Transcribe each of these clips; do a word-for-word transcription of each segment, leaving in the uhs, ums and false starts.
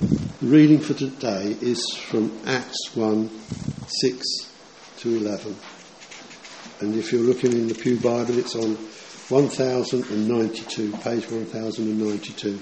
The reading for today is from Acts one, six to eleven. And if you're looking in the Pew Bible, it's on one thousand ninety-two, page one thousand ninety-two.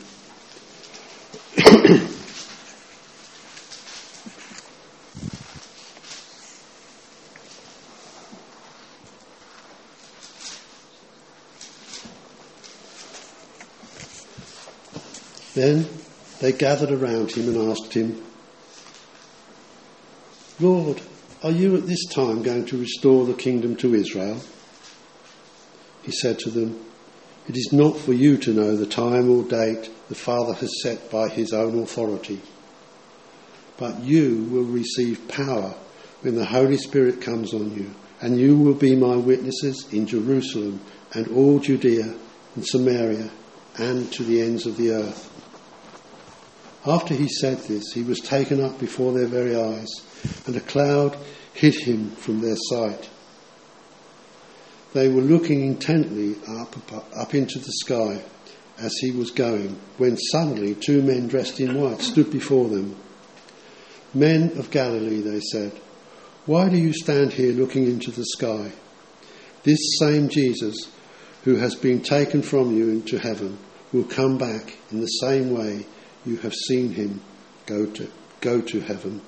Then they gathered around him and asked him, "Lord, are you at this time going to restore the kingdom to Israel?" He said to them, "It is not for you to know the time or date the Father has set by his own authority. But you will receive power when the Holy Spirit comes on you, and you will be my witnesses in Jerusalem and all Judea and Samaria and to the ends of the earth." After he said this, he was taken up before their very eyes, and a cloud hid him from their sight. They were looking intently up, up into the sky as he was going, when suddenly two men dressed in white stood before them. "Men of Galilee," they said, "why do you stand here looking into the sky? This same Jesus who has been taken from you into heaven will come back in the same way you have seen him go to go to heaven."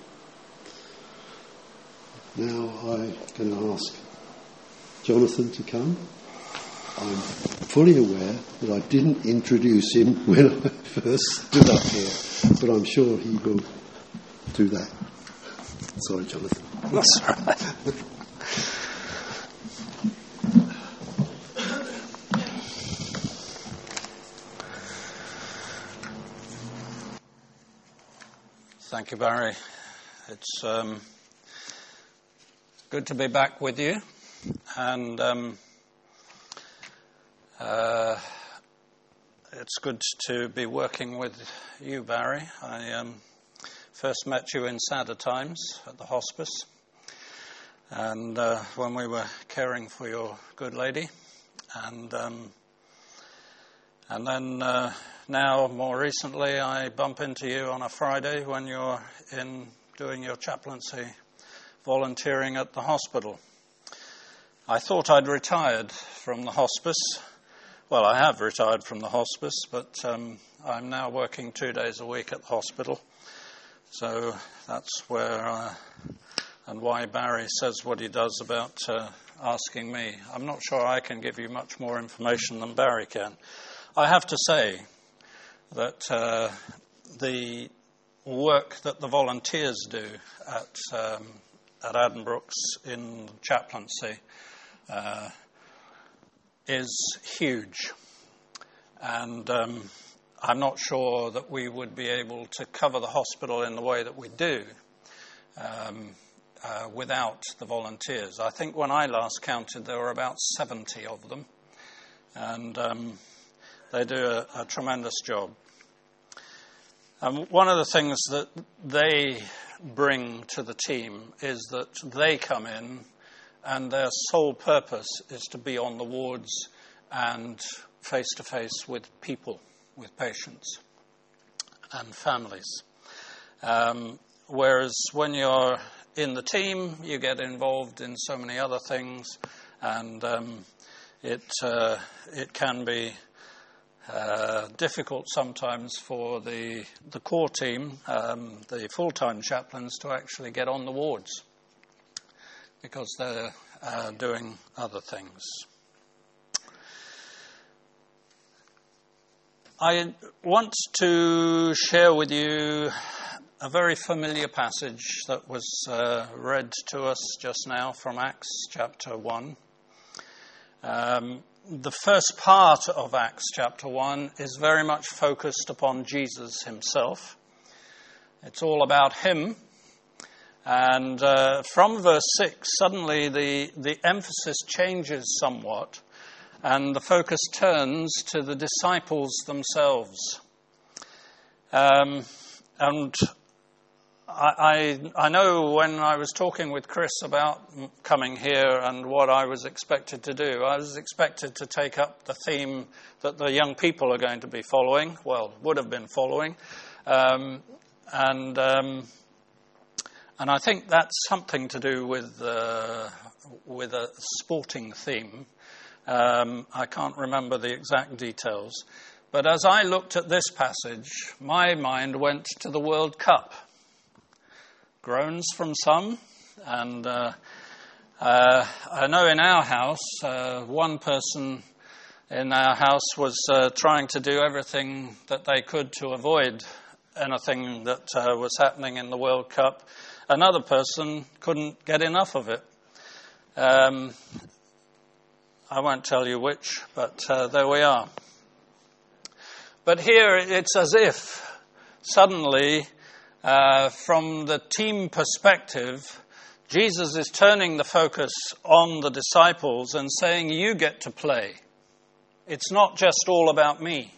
Now I'm going to ask Jonathan to come. I'm fully aware that I didn't introduce him when I first stood up here, but I'm sure he will do that. Sorry, Jonathan. That's all right. Thank you, Barry. It's um, good to be back with you, and um, uh, it's good to be working with you, Barry. I um, first met you in sadder times at the hospice, and uh, when we were caring for your good lady, and um, and then uh, now, more recently, I bump into you on a Friday when you're in doing your chaplaincy, volunteering at the hospital. I thought I'd retired from the hospice. Well, I have retired from the hospice, but um, I'm now working two days a week at the hospital. So that's where uh, and why Barry says what he does about uh, asking me. I'm not sure I can give you much more information than Barry can. I have to say that uh, the work that the volunteers do at um, at Addenbrooke's in chaplaincy uh, is huge, and um, I'm not sure that we would be able to cover the hospital in the way that we do um, uh, without the volunteers. I think when I last counted, there were about seventy of them, and um, they do a, a tremendous job. Um, one of the things that they bring to the team is that they come in and their sole purpose is to be on the wards and face-to-face with people, with patients and families. Um, whereas when you're in the team, you get involved in so many other things, and um, it uh, it can be Uh, difficult sometimes for the the core team, um, the full-time chaplains, to actually get on the wards because they're uh, doing other things. I want to share with you a very familiar passage that was uh, read to us just now from Acts chapter one. Um, The first part of Acts chapter one is very much focused upon Jesus himself. It's all about him. And uh, from verse six, suddenly the, the emphasis changes somewhat, and the focus turns to the disciples themselves. Um, and I, I, I know when I was talking with Chris about coming here and what I was expected to do, I was expected to take up the theme that the young people are going to be following, well, would have been following, um, and um, and I think that's something to do with uh, with a sporting theme. Um, I can't remember the exact details, but as I looked at this passage, my mind went to the World Cup. Groans from some, and uh, uh, I know in our house, uh, one person in our house was uh, trying to do everything that they could to avoid anything that uh, was happening in the World Cup. Another person couldn't get enough of it. Um, I won't tell you which, but uh, there we are. But here it's as if suddenly, uh, from the team perspective, Jesus is turning the focus on the disciples and saying, you get to play. It's not just all about me.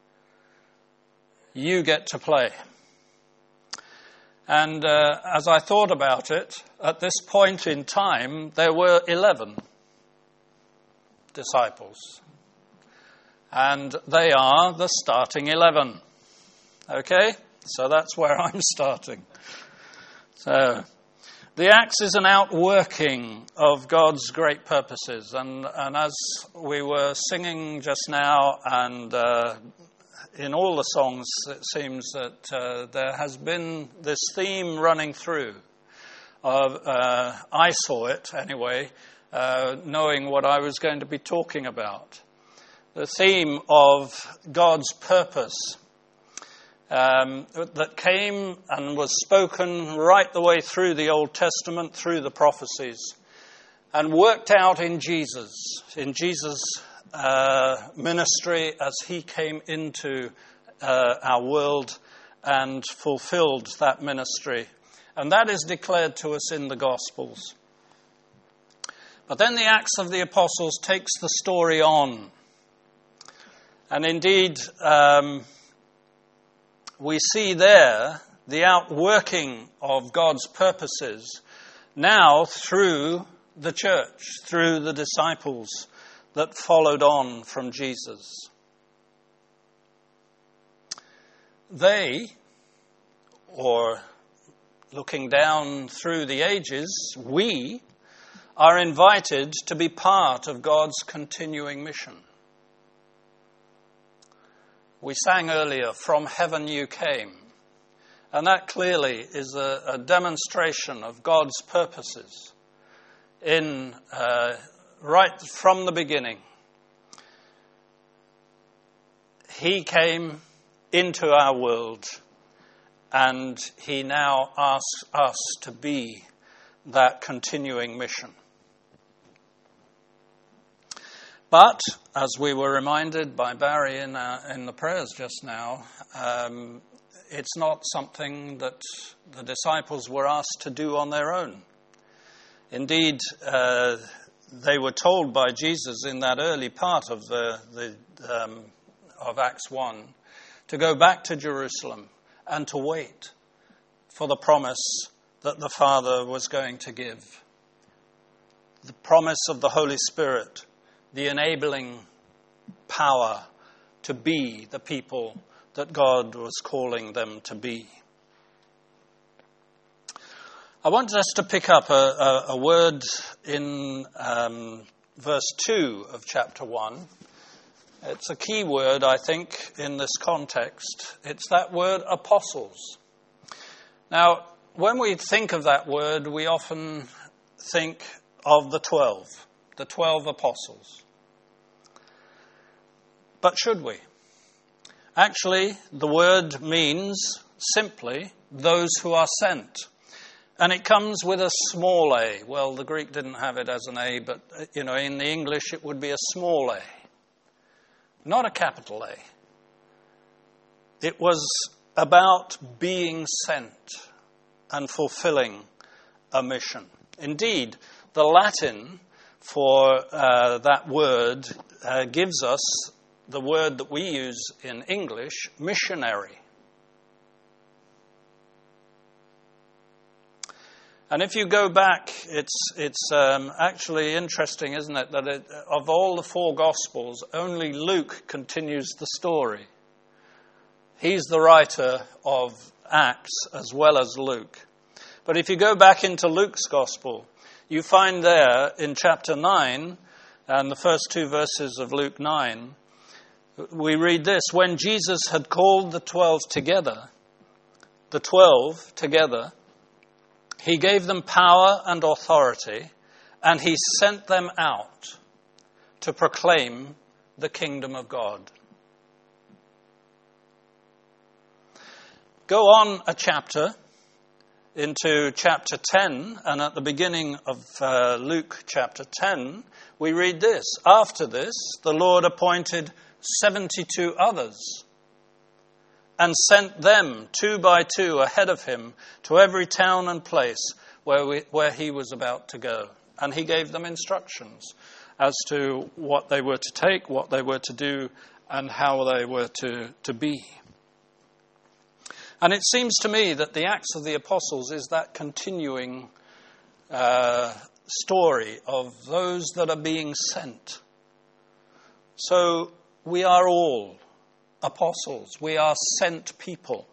You get to play. And uh, as I thought about it, at this point in time, there were eleven disciples. And they are the starting eleven. Okay? So that's where I'm starting. So the Acts is an outworking of God's great purposes. And, and as we were singing just now, and uh, in all the songs, it seems that uh, there has been this theme running through. Of, uh, I saw it anyway, uh, knowing what I was going to be talking about. The theme of God's purpose um, that came and was spoken right the way through the Old Testament, through the prophecies, and worked out in Jesus, in Jesus' uh, ministry as he came into uh, our world and fulfilled that ministry. And that is declared to us in the Gospels. But then the Acts of the Apostles takes the story on. And indeed, um, we see there the outworking of God's purposes now through the church, through the disciples that followed on from Jesus. They, or looking down through the ages, we are invited to be part of God's continuing mission. We sang earlier, "From heaven you came," and that clearly is a, a demonstration of God's purposes in uh, right from the beginning. He came into our world, and he now asks us to be that continuing mission. But, as we were reminded by Barry in, our, in the prayers just now, um, it's not something that the disciples were asked to do on their own. Indeed, uh, they were told by Jesus in that early part of the, the um, of Acts one to go back to Jerusalem and to wait for the promise that the Father was going to give. The promise of the Holy Spirit, the enabling power to be the people that God was calling them to be. I want us to pick up a, a, a word in um, verse two of chapter one. It's a key word, I think, in this context. It's that word apostles. Now, when we think of that word, we often think of the twelve, the twelve apostles. But should we? Actually, the word means simply those who are sent. And it comes with a small a. Well, the Greek didn't have it as an a, but, you know, in the English it would be a small a. Not a capital A. It was about being sent and fulfilling a mission. Indeed, the Latin for uh, that word uh, gives us the word that we use in English, missionary. And if you go back, it's it's um, actually interesting, isn't it, that it, of all the four Gospels, only Luke continues the story. He's the writer of Acts as well as Luke. But if you go back into Luke's Gospel, you find there in chapter nine, and the first two verses of Luke nine, we read this: when Jesus had called the twelve together, the twelve together, he gave them power and authority, and he sent them out to proclaim the kingdom of God. Go on a chapter into chapter ten, and at the beginning of uh, Luke chapter ten, we read this: after this, the Lord appointed seventy-two others and sent them two by two ahead of him to every town and place where we, where he was about to go. And he gave them instructions as to what they were to take, what they were to do, and how they were to, to be. And it seems to me that the Acts of the Apostles is that continuing uh, story of those that are being sent. So we are all apostles. We are sent people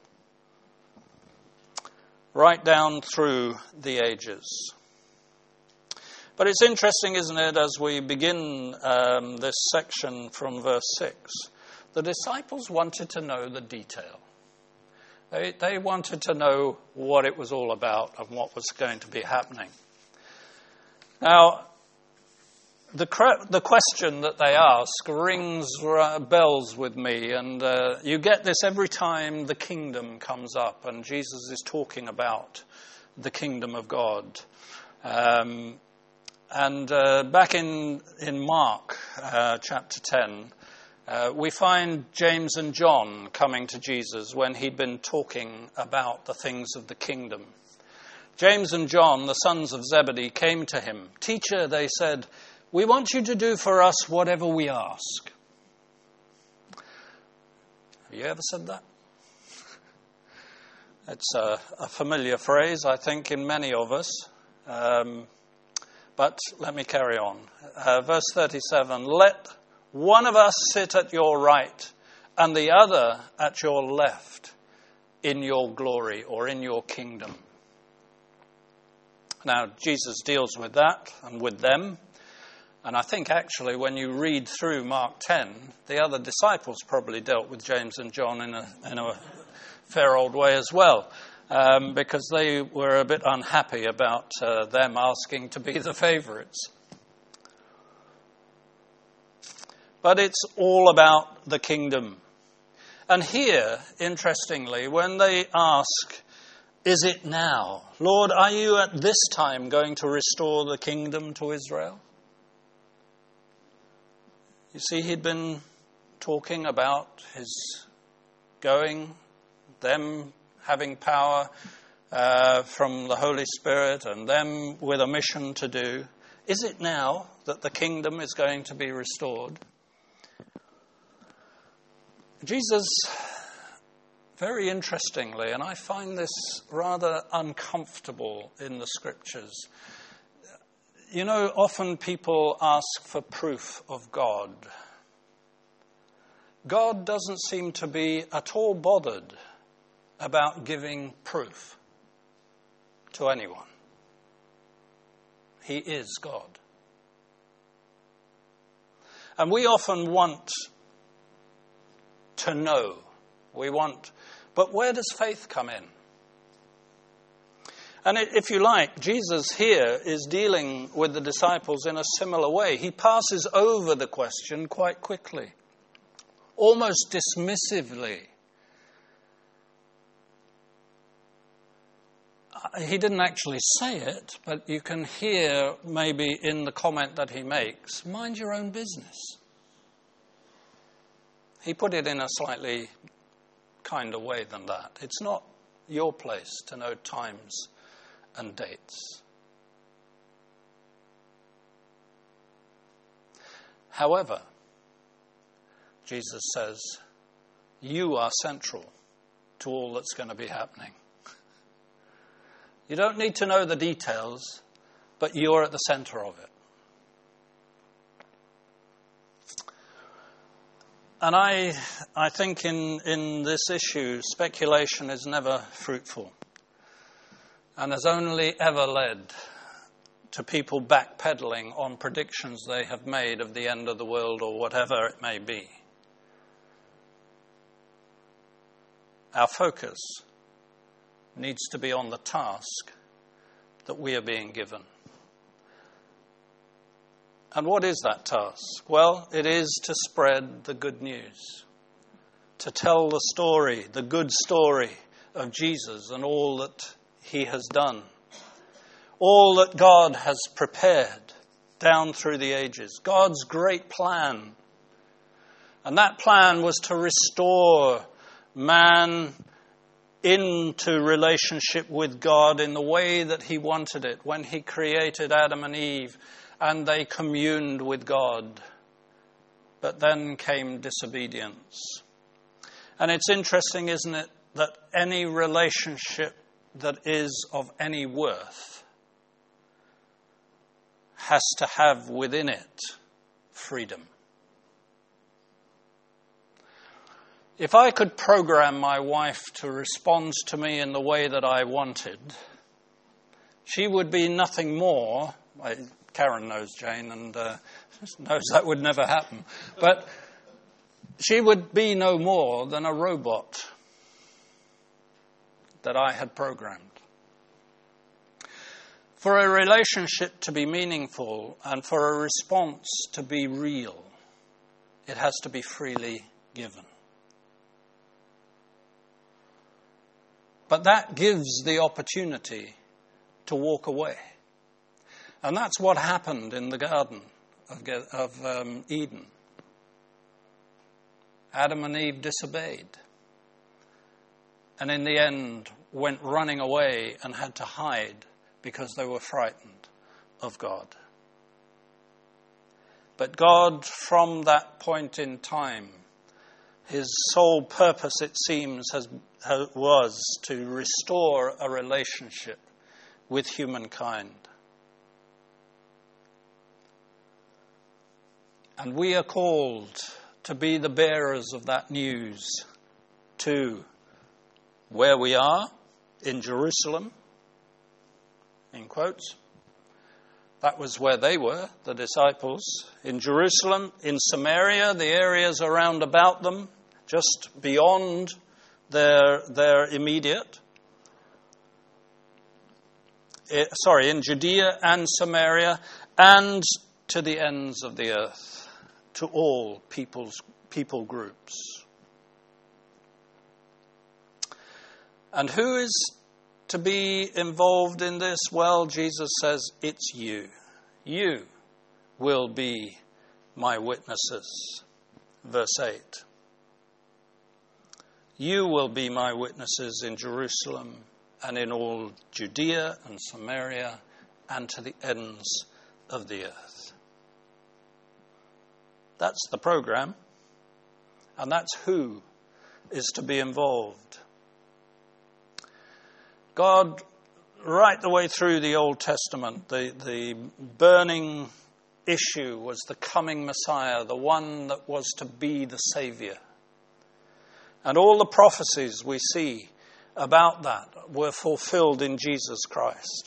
right down through the ages. But it's interesting, isn't it, as we begin um, this section from verse six, the disciples wanted to know the detail. They, they wanted to know what it was all about and what was going to be happening. Now, the the question that they ask rings bells with me, and uh, you get this every time the kingdom comes up and Jesus is talking about the kingdom of God. Um, and uh, back in, in Mark uh, chapter ten, uh, we find James and John coming to Jesus when he'd been talking about the things of the kingdom. James and John, the sons of Zebedee, came to him. "Teacher," they said, "we want you to do for us whatever we ask." Have you ever said that? It's a, a familiar phrase, I think, in many of us. Um, but let me carry on. Uh, verse thirty-seven, "Let one of us sit at your right and the other at your left in your glory," or in your kingdom. Now, Jesus deals with that and with them. And I think actually when you read through Mark ten, the other disciples probably dealt with James and John in a, in a fair old way as well, um, because they were a bit unhappy about uh, them asking to be the favourites. But it's all about the kingdom. And here, interestingly, when they ask, "Is it now? Lord, are you at this time going to restore the kingdom to Israel?" You see, he'd been talking about his going, them having power uh, from the Holy Spirit, and them with a mission to do. Is it now that the kingdom is going to be restored? Jesus, very interestingly, and I find this rather uncomfortable in the scriptures. You know, often people ask for proof of God. God doesn't seem to be at all bothered about giving proof to anyone. He is God. And we often want to know. We want, but where does faith come in? And if you like, Jesus here is dealing with the disciples in a similar way. He passes over the question quite quickly, almost dismissively. He didn't actually say it, but you can hear maybe in the comment that he makes, "Mind your own business." He put it in a slightly kinder way than that. It's not your place to know times and dates. However, Jesus says, you are central to all that's going to be happening. You don't need to know the details, but you're at the center of it. and I, I think in, in this issue, speculation is never fruitful and has only ever led to people backpedaling on predictions they have made of the end of the world or whatever it may be. Our focus needs to be on the task that we are being given. And what is that task? Well, it is to spread the good news, to tell the story, the good story of Jesus and all that he has done, all that God has prepared down through the ages, God's great plan. And that plan was to restore man into relationship with God in the way that he wanted it when he created Adam and Eve and they communed with God. But then came disobedience. And it's interesting, isn't it, that any relationship that is of any worth has to have within it freedom. If I could program my wife to respond to me in the way that I wanted, she would be nothing more. Karen knows Jane and uh, knows that would never happen. But she would be no more than a robot that I had programmed. For a relationship to be meaningful and for a response to be real, it has to be freely given. But that gives the opportunity to walk away. And that's what happened in the Garden of, of um, Eden. Adam and Eve disobeyed. And in the end went running away and had to hide because they were frightened of God. But God, from that point in time, his sole purpose, it seems, has, has, was to restore a relationship with humankind. And we are called to be the bearers of that news to where we are, in Jerusalem, in quotes. That was where they were, the disciples. In Jerusalem, in Samaria, the areas around about them, just beyond their, their immediate. It, sorry, in Judea and Samaria, and to the ends of the earth, to all people's, people groups. And who is to be involved in this? Well, Jesus says, it's you. You will be my witnesses. Verse eight. You will be my witnesses in Jerusalem and in all Judea and Samaria and to the ends of the earth. That's the program. And that's who is to be involved. God, right the way through the Old Testament, the, the burning issue was the coming Messiah, the one that was to be the Saviour. And all the prophecies we see about that were fulfilled in Jesus Christ.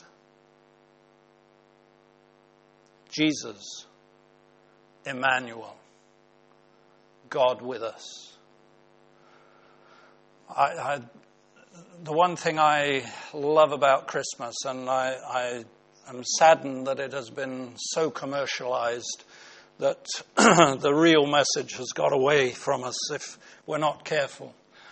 Jesus, Emmanuel, God with us. I... I The one thing I love about Christmas, and I, I am saddened that it has been so commercialized that the real message has got away from us if we're not careful.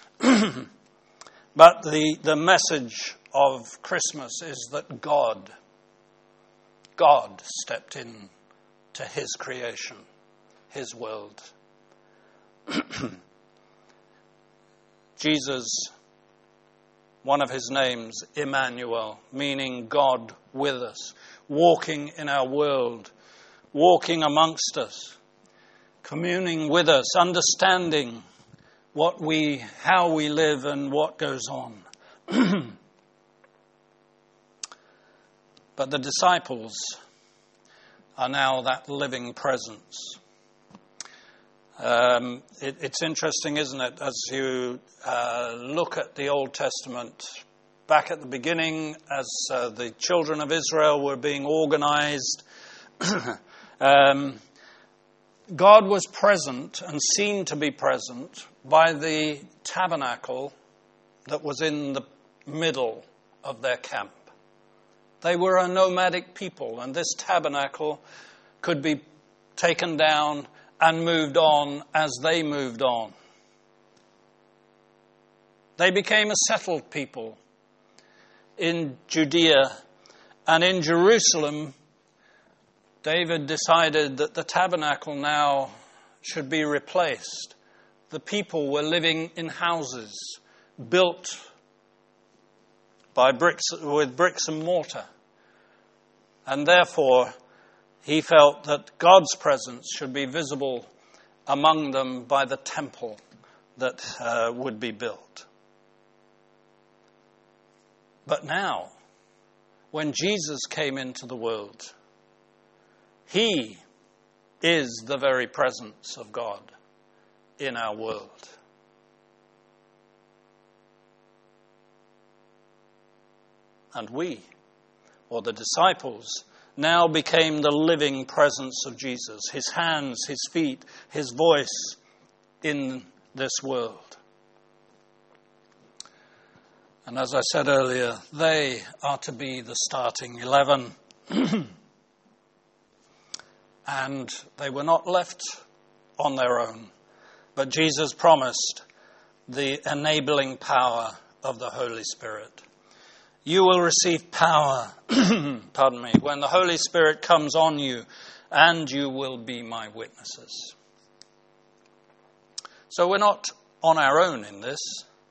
But the, the message of Christmas is that God, God stepped in to his creation, his world. Jesus, one of his names, Emmanuel, meaning God with us, walking in our world, walking amongst us, communing with us, understanding what we, how we live and what goes on. But the disciples are now that living presence. Um, it, it's interesting, isn't it, as you uh, look at the Old Testament, back at the beginning, as uh, the children of Israel were being organized, um, God was present and seen to be present by the tabernacle that was in the middle of their camp. They were a nomadic people, and this tabernacle could be taken down and moved on as they moved on. They became a settled people in Judea, and in Jerusalem, David decided that the tabernacle now should be replaced. The people were living in houses built by bricks, with bricks and mortar, and therefore he felt that God's presence should be visible among them by the temple that uh, would be built. But now, when Jesus came into the world, he is the very presence of God in our world. And we, or the disciples, now became the living presence of Jesus, his hands, his feet, his voice in this world. And as I said earlier, they are to be the starting eleven. And they were not left on their own, but Jesus promised the enabling power of the Holy Spirit. You will receive power, pardon me, when the Holy Spirit comes on you, and you will be my witnesses. So we're not on our own in this,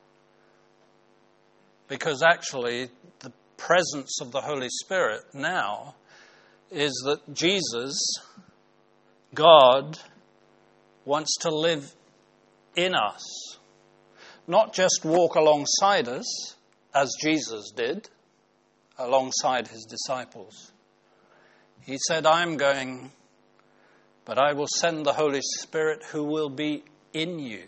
because actually the presence of the Holy Spirit now is that Jesus, God, wants to live in us. Not just walk alongside us, as Jesus did, alongside his disciples. He said, I'm going, but I will send the Holy Spirit who will be in you.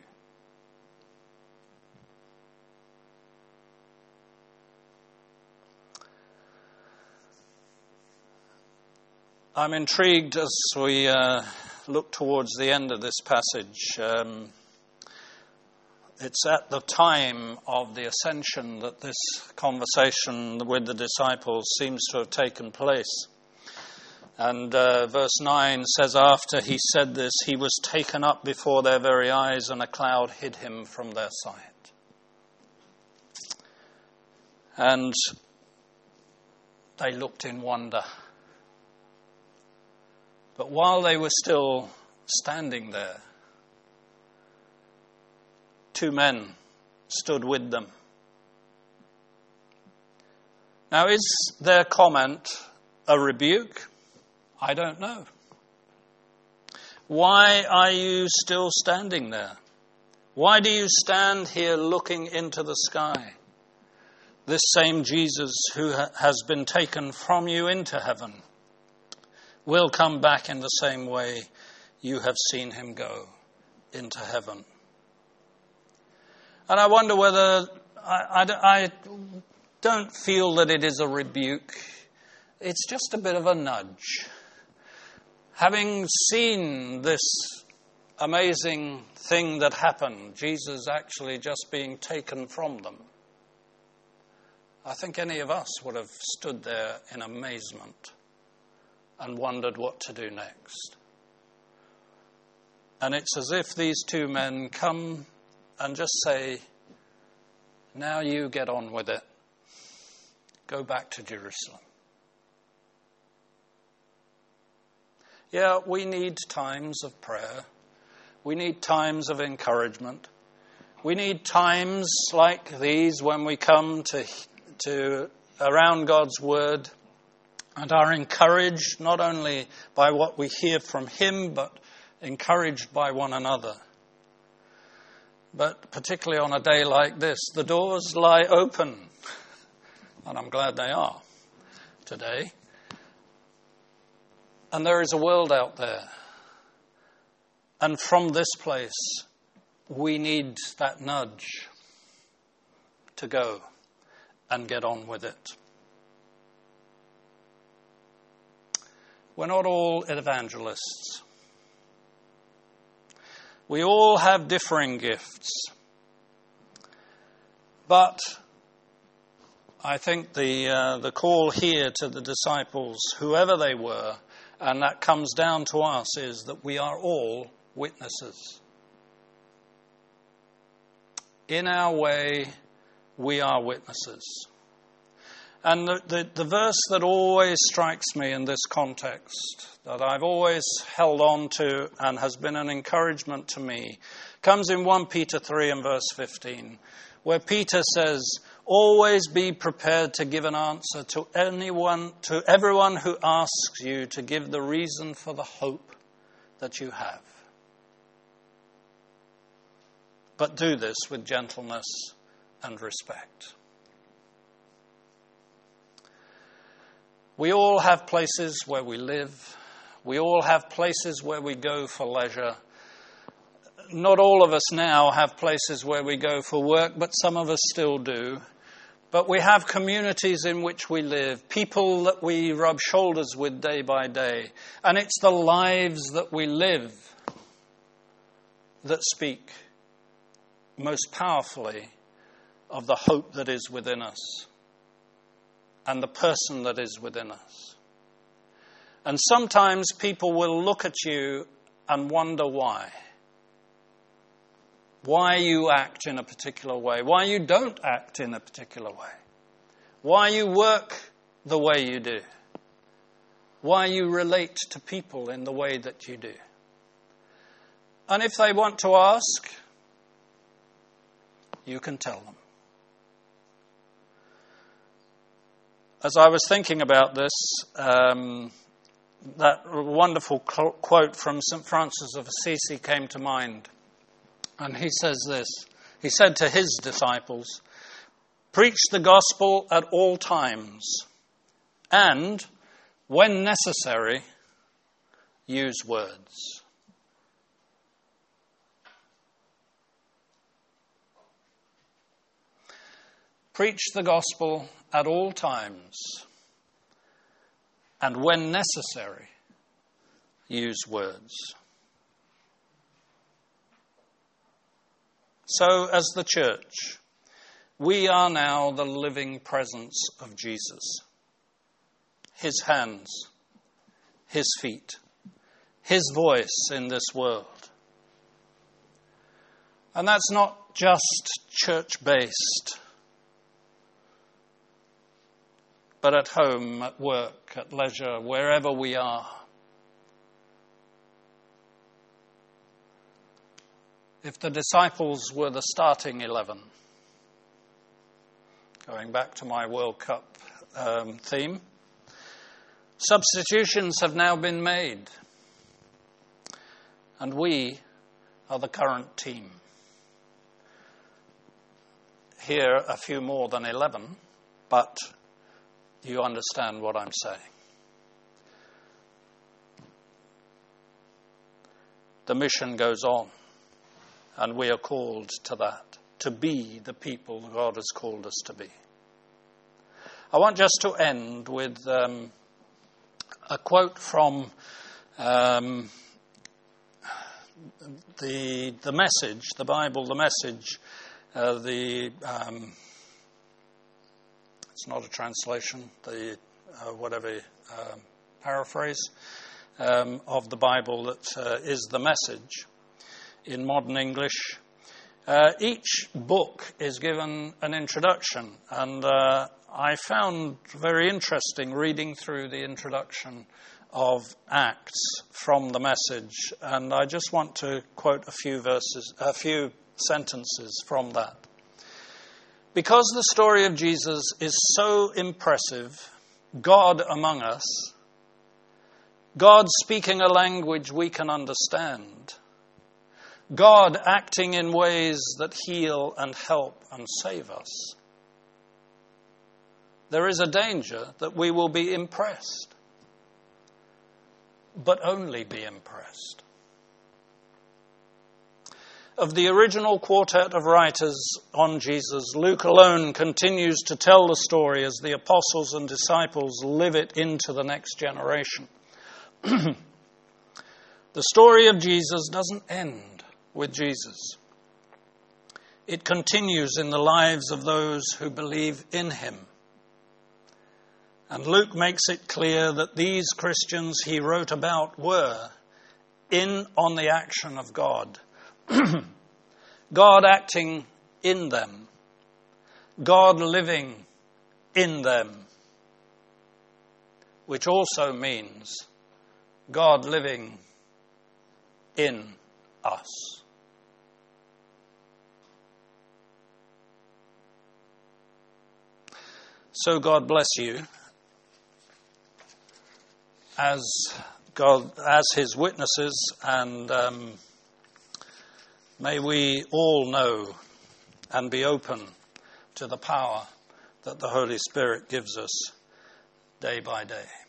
I'm intrigued as we uh, look towards the end of this passage. Um, It's at the time of the ascension that this conversation with the disciples seems to have taken place. And uh, verse nine says, after he said this, he was taken up before their very eyes, and a cloud hid him from their sight. And they looked in wonder. But while they were still standing there, two men stood with them. Now, is their comment a rebuke? I don't know. Why are you still standing there? Why do you stand here looking into the sky? This same Jesus who ha- has been taken from you into heaven will come back in the same way you have seen him go into heaven. And I wonder whether, I, I, I don't feel that it is a rebuke. It's just a bit of a nudge. Having seen this amazing thing that happened, Jesus actually just being taken from them, I think any of us would have stood there in amazement and wondered what to do next. And it's as if these two men come and just say, now you get on with it. Go back to Jerusalem. Yeah, we need times of prayer. We need times of encouragement. We need times like these when we come to, to around God's word and are encouraged not only by what we hear from him, but encouraged by one another. But particularly on a day like this, the doors lie open. And I'm glad they are today. And there is a world out there And from this place, we need that nudge to go and get on with it. We're not all evangelists. We all have differing gifts. But I think the uh, the call here to the disciples, whoever they were, and that comes down to us, is that we are all witnesses. In our way, we are witnesses. And the, the, the verse that always strikes me in this context, that I've always held on to and has been an encouragement to me, comes in First Peter three and verse fifteen, where Peter says, "Always be prepared to give an answer to anyone, to everyone who asks you to give the reason for the hope that you have. But do this with gentleness and respect." We all have places where we live. We all have places where we go for leisure. Not all of us now have places where we go for work, but some of us still do. But we have communities in which we live, people that we rub shoulders with day by day. And it's the lives that we live that speak most powerfully of the hope that is within us and the person that is within us. And sometimes people will look at you and wonder why. Why you act in a particular way. Why you don't act in a particular way. Why you work the way you do. Why you relate to people in the way that you do. And if they want to ask, you can tell them. As I was thinking about this, um, that wonderful quote from Saint Francis of Assisi came to mind. And he says this. He said to his disciples, "Preach the gospel at all times, and, when necessary, use words." Preach the gospel at all times, and when necessary, use words. So, as the church, we are now the living presence of Jesus. His hands, his feet, his voice in this world. And that's not just church-based, but at home, at work, at leisure, wherever we are. If the disciples were the starting eleven, going back to my World Cup um, theme, substitutions have now been made, and we are the current team. Here, a few more than eleven, but you understand what I'm saying. The mission goes on, and we are called to that, to be the people God has called us to be. I want just to end with um, a quote from um, the the message, the Bible, the message, uh, the um, it's not a translation, the uh, whatever uh, paraphrase um, of the Bible that uh, is the message in modern English. Uh, each book is given an introduction, and uh, I found very interesting reading through the introduction of Acts from the message, and I just want to quote a few verses, a few sentences from that. Because the story of Jesus is so impressive, God among us, God speaking a language we can understand, God acting in ways that heal and help and save us, there is a danger that we will be impressed, but only be impressed. of the original quartet of writers on Jesus, Luke alone continues to tell the story as the apostles and disciples live it into the next generation. The story of Jesus doesn't end with Jesus. It continues in the lives of those who believe in him. And Luke makes it clear that these Christians he wrote about were in on the action of God. God acting in them. God living in them. Which also means God living in us. So God bless you as God, as his witnesses, and um, may we all know and be open to the power that the Holy Spirit gives us day by day.